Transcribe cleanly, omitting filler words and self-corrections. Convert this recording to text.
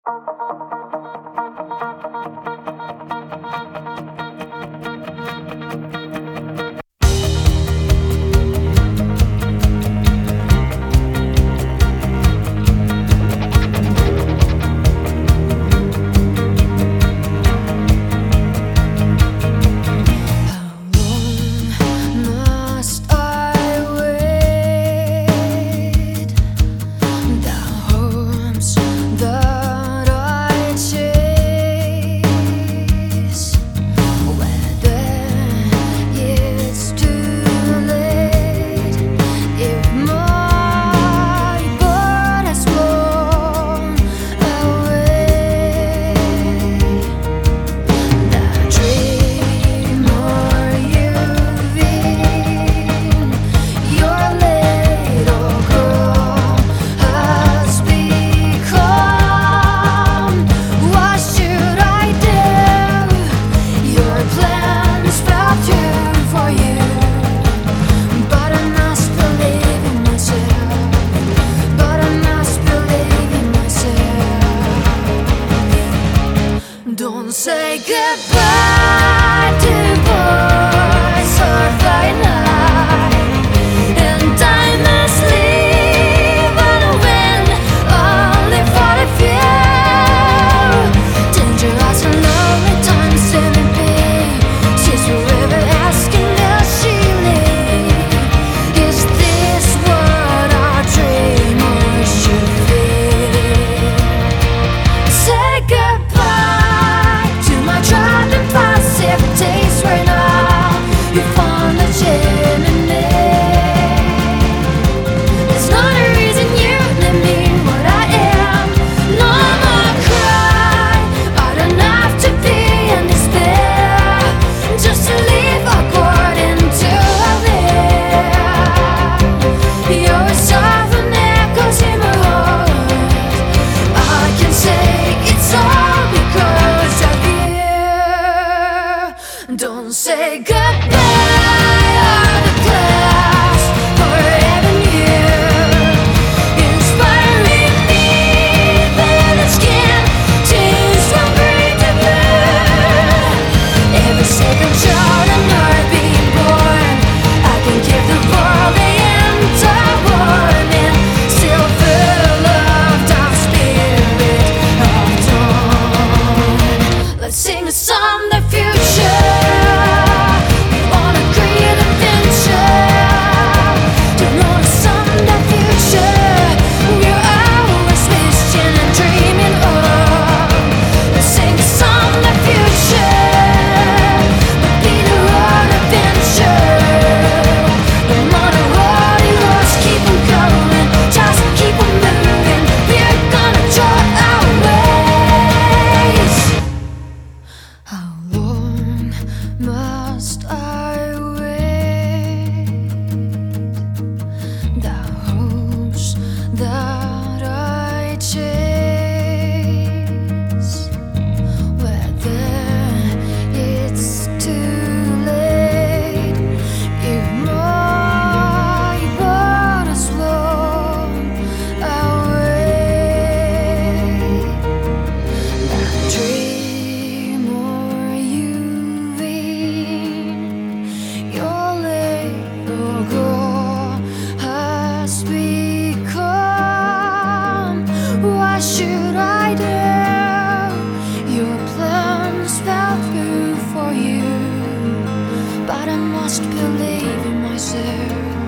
Don't say goodbye to boys or Friday night, and I must leave on a win, only for a few. Dangerous and lonely times to be. She's forever asking, does she leave? Is this what our dreamers should feel? Say goodbye to my driving passive days right now. You found the chimney. There's not a reason you let me what I am. No more cry. I don't have to be in despair just to live according to a live. You're soft and echoes in my heart. I can say it's all because of you. Don't say goodbye or the past forever new. Inspiring me with the skin, change from green to blue. Every second child on earth being born, I can give the world the entire warning. Still full of dark spirit of dawn. Let's sing a song the future. We wanna create adventure. Don't know the song the future. We're always wishing and dreaming of. Let's sing a song the future. We'll be the road adventure. No matter what it was, keep on going, just keep on moving. We're gonna draw our ways. How long must I wait? The hopes that I chase, whether it's too late, if my but as long away. That dream or you your little girl has become. What should I do? Your plans fell through for you, but I must believe in myself.